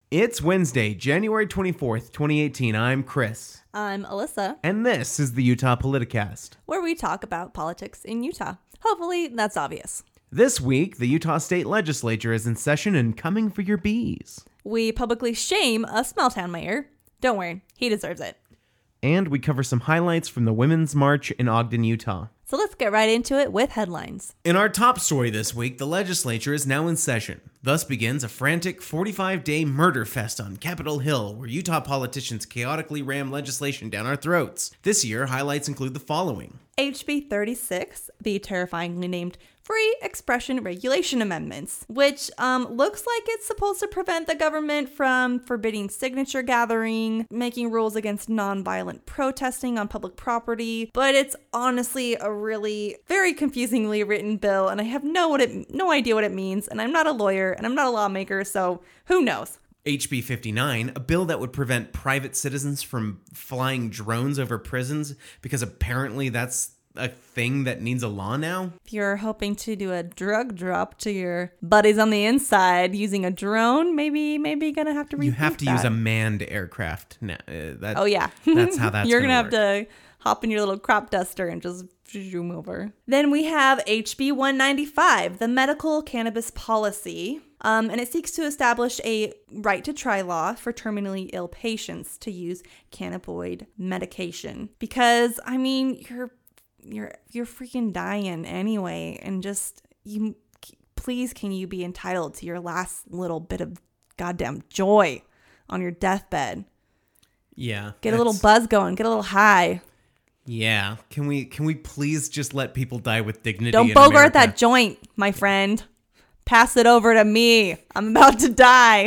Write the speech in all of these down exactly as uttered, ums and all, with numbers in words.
It's Wednesday, January twenty-fourth, twenty eighteen. I'm Chris. I'm Alyssa. And this is the Utah Politicast, where we talk about politics in Utah. Hopefully that's obvious. This week, the Utah State Legislature is in session and coming for your bees. We publicly shame a small town mayor. Don't worry, he deserves it. And we cover some highlights from the Women's March in Ogden, Utah. So let's get right into it with headlines. In our top story this week, the legislature is now in session. Thus begins a frantic forty-five day murder fest on Capitol Hill, where Utah politicians chaotically ram legislation down our throats. This year, highlights include the following. H B thirty-six, the terrifyingly named Free Expression Regulation Amendments, which um, looks like it's supposed to prevent the government from forbidding signature gathering, making rules against nonviolent protesting on public property, but it's honestly a really very confusingly written bill, and I have no what it no idea what it means, and I'm not a lawyer, and I'm not a lawmaker, so who knows? H B fifty-nine, a bill that would prevent private citizens from flying drones over prisons, because apparently that's a thing that needs a law now. If you're hoping to do a drug drop to your buddies on the inside using a drone, maybe maybe you're gonna have to rethink You have to that. use a manned aircraft. Now, uh, that, oh yeah, that's how that's you're gonna, gonna, gonna have to hop in your little crop duster and just zoom over. Then we have H B one ninety-five, the medical cannabis policy. Um, and it seeks to establish a right to try law for terminally ill patients to use cannabinoid medication. Because, I mean, you're you're you're freaking dying anyway, and just you please can you be entitled to your last little bit of goddamn joy on your deathbed? Yeah. Get a little buzz going, get a little high. Yeah. Can we can we please just let people die with dignity? Don't in bogart America? that joint, my friend. Pass it over to me. I'm about to die.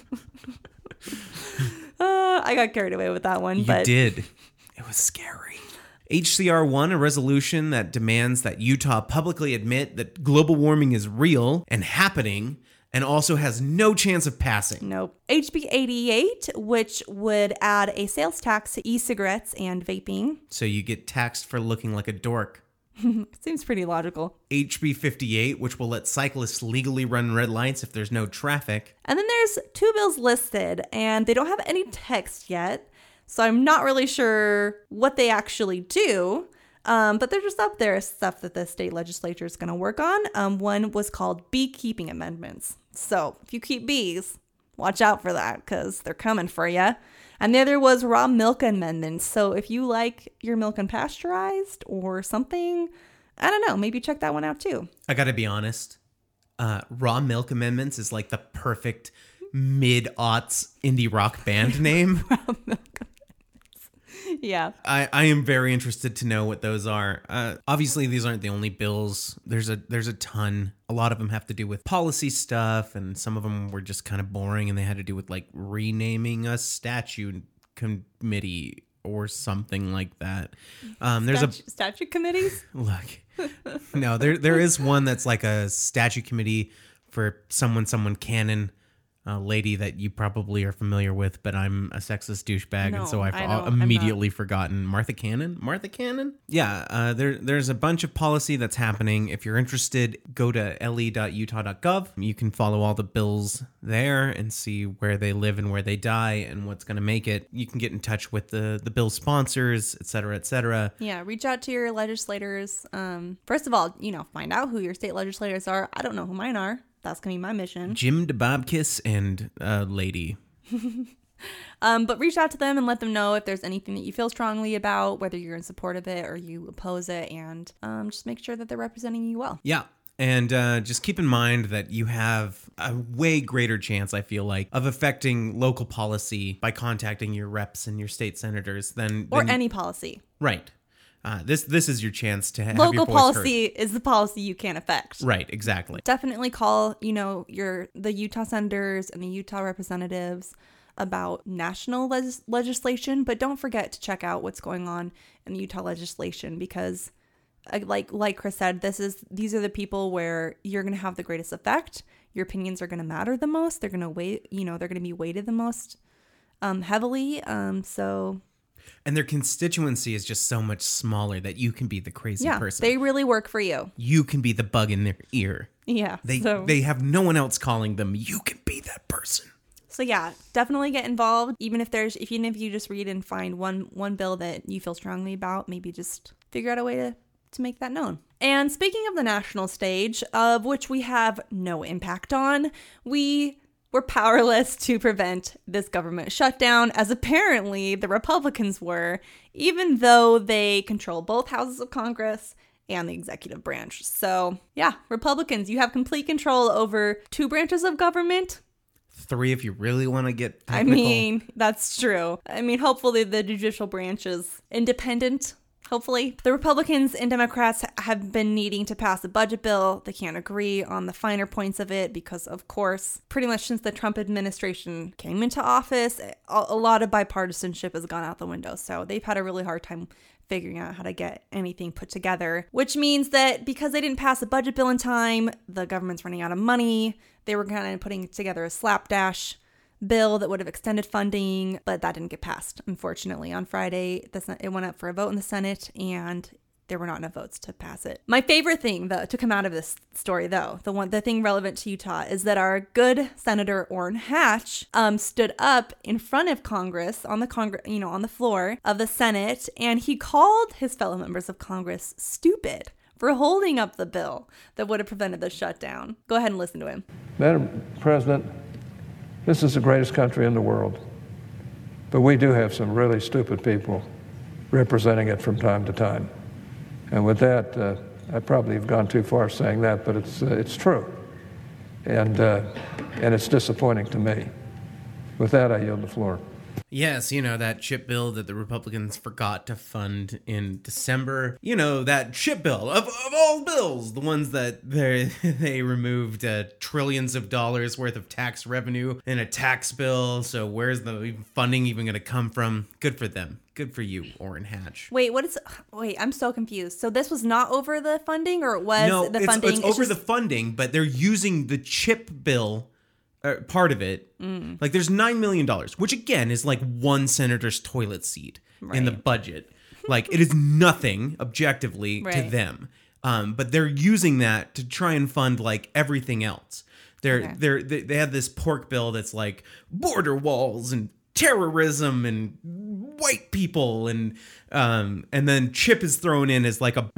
uh, I got carried away with that one. You but did. It was scary. H C R one, a resolution that demands that Utah publicly admit that global warming is real and happening, and also has no chance of passing. Nope. H B eighty-eight, which would add a sales tax to e-cigarettes and vaping. So you get taxed for looking like a dork. Seems pretty logical. H B fifty-eight, which will let cyclists legally run red lights if there's no traffic. And then there's two bills listed, and they don't have any text yet, so I'm not really sure what they actually do. Um, but they're just up there, stuff that the state legislature is going to work on. Um, one was called beekeeping amendments. So if you keep bees, watch out for that because they're coming for you. And the other was raw milk amendments. So if you like your milk unpasteurized or something, I don't know, maybe check that one out too. I gotta be honest, uh, Raw Milk Amendments is like the perfect mid-aughts indie rock band name. Raw milk amendments. Yeah. I, I am very interested to know what those are. Uh, obviously, these aren't the only bills. There's a there's a ton. A lot of them have to do with policy stuff, and some of them were just kind of boring, and they had to do with like renaming a statue committee or something like that. Um, there's Statu- a statute committees. look. No, there there is one that's like a statue committee for someone someone canon. A lady that you probably are familiar with, but I'm a sexist douchebag, No, and so I've I know, immediately forgotten. Martha Cannon? Martha Cannon? Yeah, uh, there, there's a bunch of policy that's happening. If you're interested, go to l e dot utah dot gov. You can follow all the bills there and see where they live and where they die and what's going to make it. You can get in touch with the, the bill sponsors, et cetera, et cetera. Yeah, reach out to your legislators. Um, first of all, you know, find out who your state legislators are. I don't know who mine are. That's going to be my mission. Jim DeBobkiss and uh, Lady. um, but reach out to them and let them know if there's anything that you feel strongly about, whether you're in support of it or you oppose it, and um, just make sure that they're representing you well. Yeah. And uh, just keep in mind that you have a way greater chance, I feel like, of affecting local policy by contacting your reps and your state senators than... Or than any policy. Right. Uh, this this is your chance to ha- have Local your voice policy heard. is the policy you can't affect. Right, exactly. Definitely call, you know, your the Utah senators and the Utah representatives about national legis- legislation, but don't forget to check out what's going on in the Utah legislation because, uh, like like Chris said, this is these are the people where you're going to have the greatest effect. Your opinions are going to matter the most. They're going to weigh, you know, they're going to be weighted the most um, heavily. Um, so. And their constituency is just so much smaller that you can be the crazy yeah, person. They really work for you. You can be the bug in their ear. Yeah. They so. they have no one else calling them. You can be that person. So yeah, definitely get involved. Even if there's, if even if you just read and find one one bill that you feel strongly about, maybe just figure out a way to, to make that known. And speaking of the national stage, of which we have no impact on, we were powerless to prevent this government shutdown, as apparently the Republicans were, even though they control both houses of Congress and the executive branch. So yeah, Republicans, you have complete control over two branches of government. Three if you really want to get technical. I mean, that's true. I mean, hopefully the judicial branch is independent. Hopefully. The Republicans and Democrats have been needing to pass a budget bill. They can't agree on the finer points of it because, of course, pretty much since the Trump administration came into office, a lot of bipartisanship has gone out the window. So they've had a really hard time figuring out how to get anything put together, which means that because they didn't pass a budget bill in time, the government's running out of money. They were kind of putting together a slapdash bill that would have extended funding, but that didn't get passed. Unfortunately, on Friday, the, it went up for a vote in the Senate, and there were not enough votes to pass it. My favorite thing, though, to come out of this story, though, the one, the thing relevant to Utah, is that our good Senator Orrin Hatch um, stood up in front of Congress on the Congress, you know, on the floor of the Senate, and he called his fellow members of Congress stupid for holding up the bill that would have prevented the shutdown. Go ahead and listen to him. Madam President, this is the greatest country in the world, but we do have some really stupid people representing it from time to time. And with that, uh, I probably have gone too far saying that, but it's uh, it's true, and uh, and it's disappointing to me. With that, I yield the floor. Yes, you know, that chip bill that the Republicans forgot to fund in December. You know, that chip bill of, of all bills, the ones that they they removed uh, trillions of dollars worth of tax revenue in a tax bill. So where's the funding even going to come from? Good for them. Good for you, Orrin Hatch. Wait, what is... Wait, I'm so confused. So this was not over the funding, or it was no, the it's, funding? it's, it's over just... the funding, but they're using the chip bill, uh, part of it. Mm. Like there's nine million dollars, which again is like one senator's toilet seat right. in the budget. Like it is nothing objectively right. to them. Um, but they're using that to try and fund like everything else. They're, okay. they're, they they have this pork bill that's like border walls and terrorism and white people, and um and then chip is thrown in as like a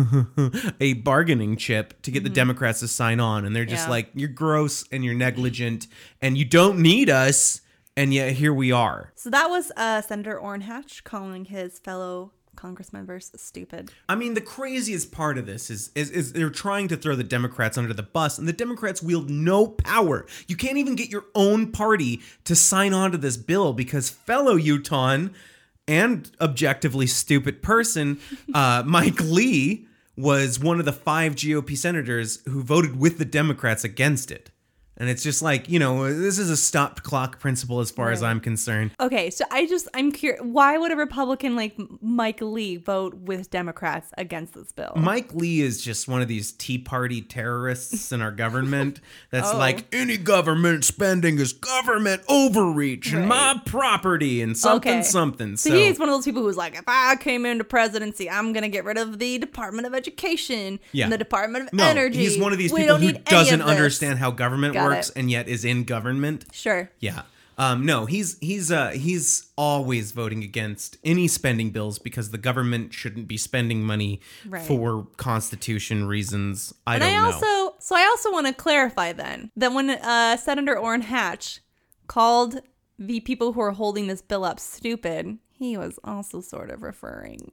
a bargaining chip to get mm-hmm. the Democrats to sign on, and they're just yeah. like, you're gross and you're negligent and you don't need us, and yet here we are. So that was uh Senator Orrin Hatch calling his fellow Congress members stupid. I mean, the craziest part of this is, is is they're trying to throw the Democrats under the bus, and the Democrats wield no power. You can't even get your own party to sign on to this bill because fellow Utahn and objectively stupid person, uh, Mike Lee, was one of the five G O P senators who voted with the Democrats against it. And it's just like, you know, this is a stopped clock principle as far right. as I'm concerned. Okay, so I just, I'm curious, why would a Republican like Mike Lee vote with Democrats against this bill? Mike Lee is just one of these Tea Party terrorists in our government that's oh. like, any government spending is government overreach right. and my property and something okay. something. So, so he's one of those people who's like, if I came into presidency, I'm going to get rid of the Department of Education yeah. and the Department of no, Energy. He's one of these we people who doesn't understand how government Got works it. and yet is in government. Sure. Yeah. Um, no, he's he's uh, he's always voting against any spending bills because the government shouldn't be spending money right. for Constitution reasons. I and don't I know. Also, so I also want to clarify then that when uh, Senator Orrin Hatch called the people who are holding this bill up stupid, he was also sort of referring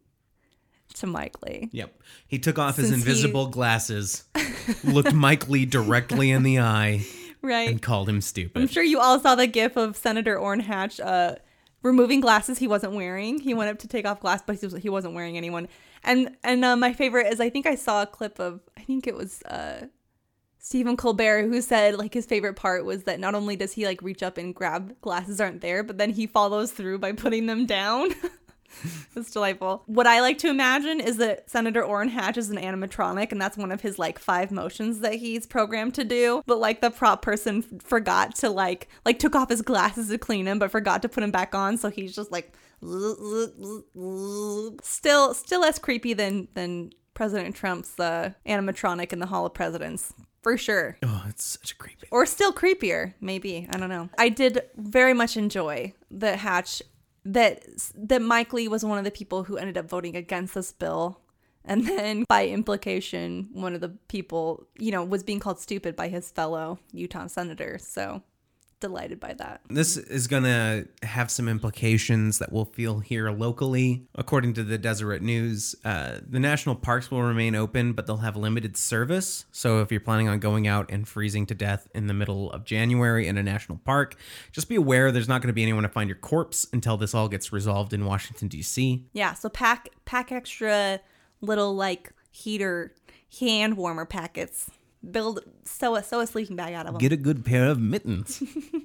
to Mike Lee. Yep. He took off Since his invisible he... glasses, looked Mike Lee directly in the eye, right, and called him stupid. I'm sure you all saw the gif of Senator Orrin Hatch uh, removing glasses he wasn't wearing. He went up to take off glasses, but he, was, he wasn't wearing any one. And and uh, my favorite is, I think I saw a clip of, I think it was uh, Stephen Colbert, who said like his favorite part was that not only does he like reach up and grab glasses aren't there, but then he follows through by putting them down. It's delightful. What I like to imagine is that Senator Orrin Hatch is an animatronic, and that's one of his like five motions that he's programmed to do. But like the prop person forgot to like like took off his glasses to clean him, but forgot to put him back on, so he's just like still still less creepy than than President Trump's uh, animatronic in the Hall of Presidents. for sure. Oh, it's such a creepy. Or still creepier, maybe. I don't know. I did very much enjoy the Hatch that that Mike Lee was one of the people who ended up voting against this bill. And then by implication, one of the people, you know, was being called stupid by his fellow Utah senator. So delighted by that. This is going to have some implications that we'll feel here locally. According to the Deseret News, uh, the national parks will remain open, but they'll have limited service. So if you're planning on going out and freezing to death in the middle of January in a national park, just be aware there's not going to be anyone to find your corpse until this all gets resolved in Washington, D C. Yeah, so pack pack extra little like heater hand warmer packets. Build sew a sew a sleeping bag out of them. Get a good pair of mittens.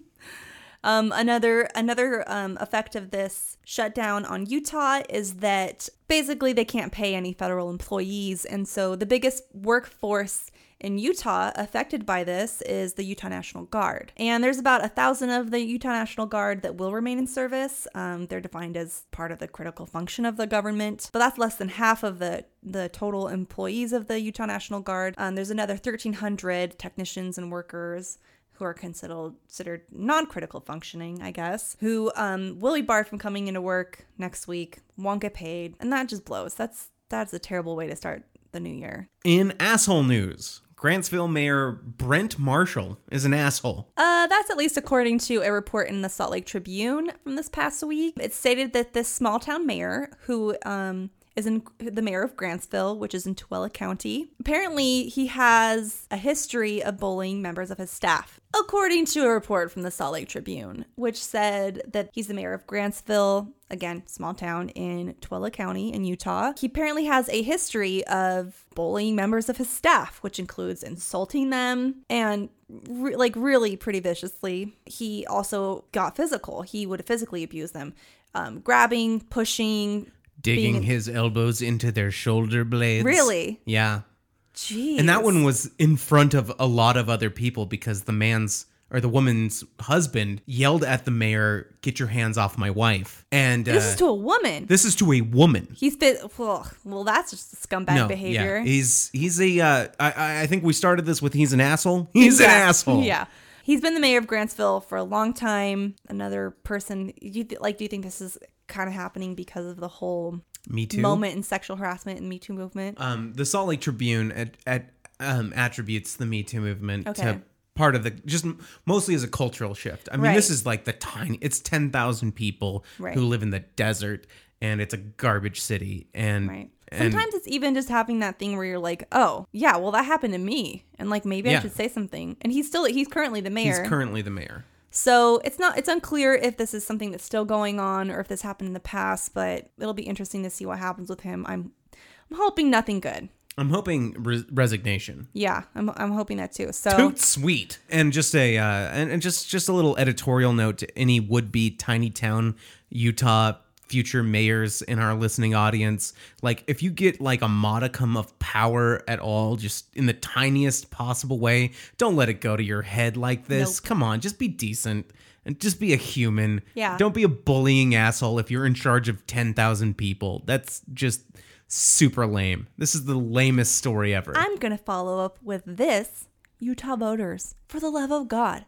um, another another um, effect of this shutdown on Utah is that basically they can't pay any federal employees, and so the biggest workforce in Utah affected by this is the Utah National Guard. And there's about a thousand of the Utah National Guard that will remain in service. Um, they're defined as part of the critical function of the government, but that's less than half of the, the total employees of the Utah National Guard. Um, there's another thirteen hundred technicians and workers who are considered considered non-critical functioning, I guess, who um, will be barred from coming into work next week, won't get paid, and that just blows. That's that's a terrible way to start the new year. In asshole news, Grantsville Mayor Brent Marshall is an asshole. Uh, that's at least according to a report in the Salt Lake Tribune from this past week. It stated that this small town mayor, who um, is in the mayor of Grantsville, which is in Tooele County, apparently he has a history of bullying members of his staff, according to a report from the Salt Lake Tribune, which said that he's the mayor of Grantsville, again, small town in Tooele County in Utah. He apparently has a history of bullying members of his staff, which includes insulting them and re- like really pretty viciously. He also got physical. He would physically abuse them, um, grabbing, pushing, digging being... his elbows into their shoulder blades. Really? Yeah. Jeez. And that one was in front of a lot of other people because the man's or the woman's husband yelled at the mayor, "Get your hands off my wife." And this uh, is to a woman. This is to a woman. He's been, well, well, that's just scumbag no, behavior. Yeah. He's he's a. Uh, I I think we started this with he's an asshole. He's yeah. an asshole. Yeah. He's been the mayor of Grantsville for a long time. Another person. You th- like? Do you think this is kind of happening because of the whole Me Too moment in sexual harassment and Me Too movement? Um, the Salt Lake Tribune at, at um attributes the Me Too movement Okay. to part of the just mostly as a cultural shift. I mean, Right. this is like the tiny. It's ten thousand people Right. who live in the desert, and it's a garbage city. And Right. and- Sometimes it's even just having that thing where you're like, oh, yeah, well, that happened to me. And like, maybe Yeah. I should say something. And he's still, he's currently the mayor. he's currently the mayor. So it's not, it's unclear if this is something that's still going on or if this happened in the past, but it'll be interesting to see what happens with him. I'm, I'm hoping nothing good. I'm hoping re- resignation. Yeah, I'm, I'm hoping that too. So Toot sweet. And just a uh, and, and just just a little editorial note to any would-be tiny town Utah future mayors in our listening audience. Like, if you get like a modicum of power at all, just in the tiniest possible way, don't let it go to your head like this. Nope. Come on, just be decent and just be a human. Yeah. Don't be a bullying asshole if you're in charge of ten thousand people. That's just super lame. This is the lamest story ever. I'm going to follow up with this. Utah voters, for the love of God,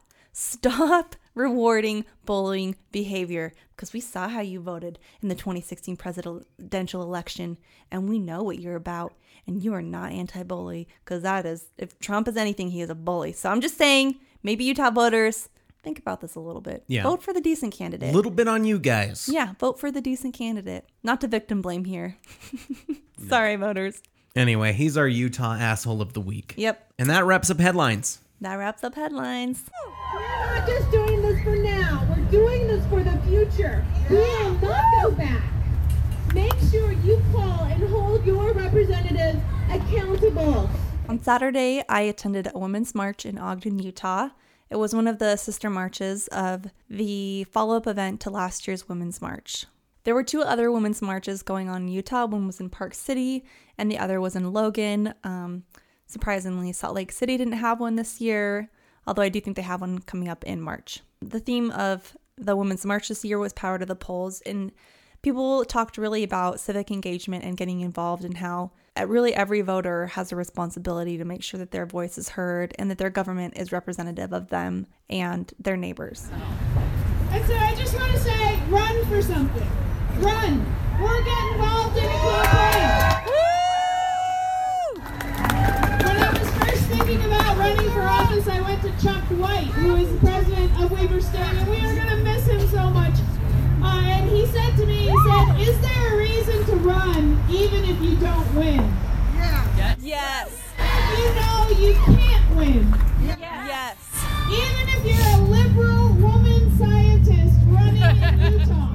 stop rewarding bullying behavior, because we saw how you voted in the twenty sixteen presidential election, and we know what you're about, and you are not anti-bully, because that is, if Trump is anything, he is a bully. So I'm just saying, maybe Utah voters, think about this a little bit. Yeah. Vote for the decent candidate. A little bit on you guys. Yeah, vote for the decent candidate. Not to victim blame here. Sorry, voters. Anyway, he's our Utah asshole of the week. Yep, And that wraps up headlines. that wraps up headlines. We're not just doing this for now. We're doing this for the future. We will not go back. Make sure you call and hold your representatives accountable. On Saturday, I attended a women's march in Ogden, Utah. It was one of the sister marches of the follow-up event to last year's Women's March. There were two other women's marches going on in Utah. One was in Park City, and the other was in Logan. Um, surprisingly, Salt Lake City didn't have one this year, although I do think they have one coming up in March. The theme of the Women's March this year was Power to the Polls, and People talked really about civic engagement and getting involved, and how really every voter has a responsibility to make sure that their voice is heard and that their government is representative of them and their neighbors. And so I just want to say, run for something. Run. Or get involved in a campaign. When I was first thinking about running for office, I went to Chuck White, who is the president of Weber State, and we are going to miss him so much. Uh, and he said to me, he said, is there a reason to run even if you don't win? Yeah. Yes. If you know you can't win. Yes. Even if you're a liberal woman scientist running in Utah.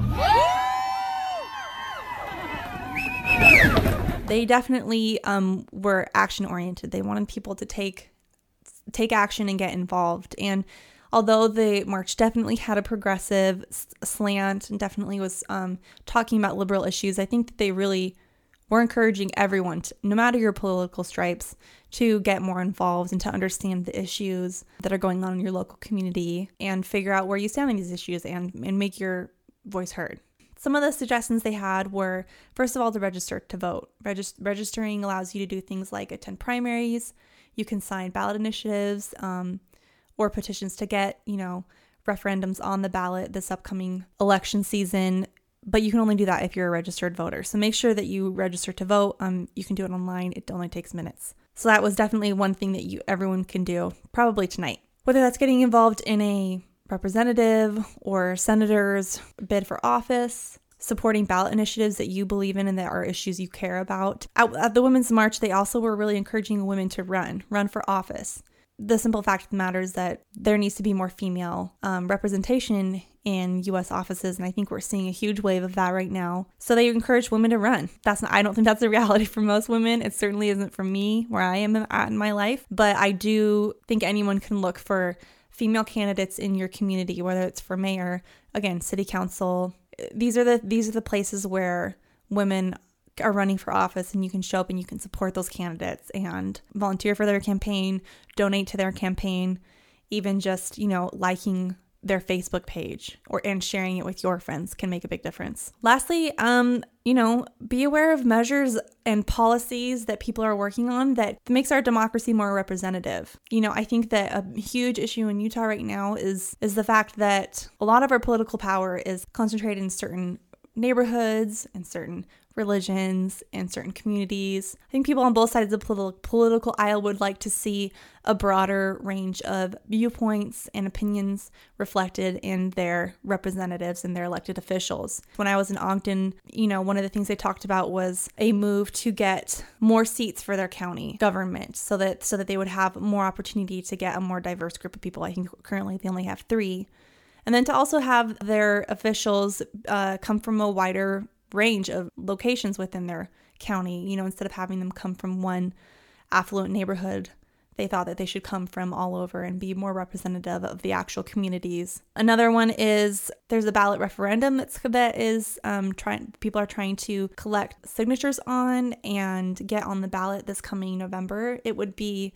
They definitely um, were action oriented. They wanted people to take take action and get involved. And although the march definitely had a progressive slant and definitely was um, talking about liberal issues, I think that they really were encouraging everyone, to, no matter your political stripes, to get more involved and to understand the issues that are going on in your local community and figure out where you stand on these issues and, and make your voice heard. Some of the suggestions they had were, first of all, to register to vote. Regist- registering allows you to do things like attend primaries. You can sign ballot initiatives um, or petitions to get, you know, referendums on the ballot this upcoming election season. But you can only do that if you're a registered voter. So make sure that you register to vote. Um, you can do it online. It only takes minutes. So that was definitely one thing that you everyone can do, probably tonight. Whether that's getting involved in a representative or senator's bid for office, supporting ballot initiatives that you believe in and that are issues you care about. At, at the Women's March, they also were really encouraging women to run, run for office. The simple fact of the matter is that there needs to be more female um, representation in U S offices, and I think we're seeing a huge wave of that right now. So they encourage women to run. That's not, I don't think that's a reality for most women. It certainly isn't for me where I am at in my life, but I do think anyone can look for female candidates in your community, whether it's for mayor, again, city council. These are the these are the places where women are running for office, and you can show up and you can support those candidates and volunteer for their campaign, donate to their campaign, even just, you know, liking their Facebook page or and sharing it with your friends can make a big difference. Lastly, um, you know, be aware of measures and policies that people are working on that makes our democracy more representative. You know, I think that a huge issue in Utah right now is is the fact that a lot of our political power is concentrated in certain neighborhoods and certain religions and certain communities. I think people on both sides of the political political aisle would like to see a broader range of viewpoints and opinions reflected in their representatives and their elected officials. When I was in Ogden, you know, one of the things they talked about was a move to get more seats for their county government so that so that they would have more opportunity to get a more diverse group of people. I think currently they only have three. And then to also have their officials uh, come from a wider range of locations within their county. You know, instead of having them come from one affluent neighborhood, they thought that they should come from all over and be more representative of the actual communities. Another one is there's a ballot referendum that's that is um, trying people are trying to collect signatures on and get on the ballot this coming November. It would be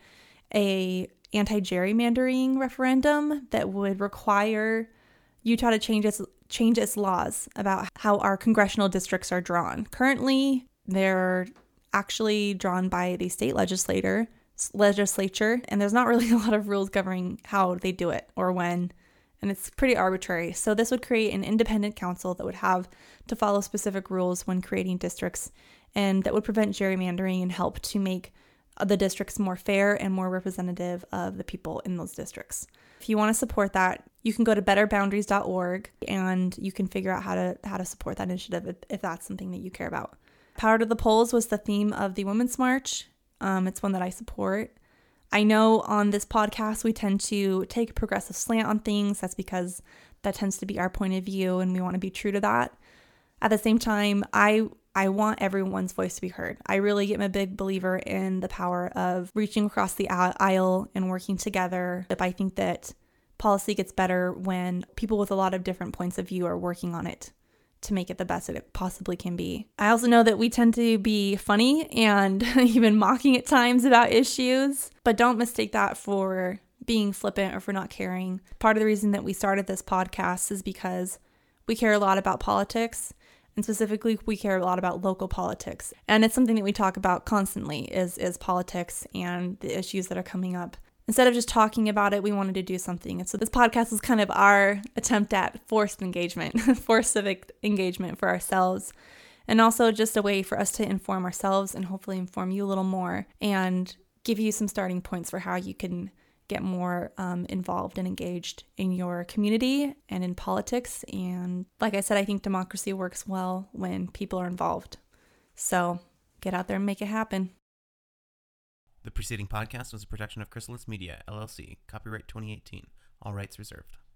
a anti-gerrymandering referendum that would require Utah to change its change its laws about how our congressional districts are drawn. Currently, they're actually drawn by the state legislator, legislature, and there's not really a lot of rules governing how they do it or when, and it's pretty arbitrary. So this would create an independent council that would have to follow specific rules when creating districts, and that would prevent gerrymandering and help to make the districts more fair and more representative of the people in those districts. If you want to support that, you can go to better boundaries dot org and you can figure out how to how to support that initiative if, if that's something that you care about. Power to the Polls was the theme of the Women's March. Um, it's one that I support. I know on this podcast we tend to take a progressive slant on things. That's because that tends to be our point of view and we want to be true to that. At the same time, I I want everyone's voice to be heard. I really am a big believer in the power of reaching across the aisle and working together. I think that policy gets better when people with a lot of different points of view are working on it to make it the best that it possibly can be. I also know that we tend to be funny and even mocking at times about issues, but don't mistake that for being flippant or for not caring. Part of the reason that we started this podcast is because we care a lot about politics. And specifically, we care a lot about local politics. And it's something that we talk about constantly is, is politics and the issues that are coming up. Instead of just talking about it, we wanted to do something. And so this podcast is kind of our attempt at forced engagement, forced civic engagement for ourselves. And also just a way for us to inform ourselves and hopefully inform you a little more and give you some starting points for how you can get more um, involved and engaged in your community and in politics. And like I said, I think democracy works well when people are involved. So get out there and make it happen. The preceding podcast was a production of Chrysalis Media, L L C, copyright twenty eighteen, all rights reserved.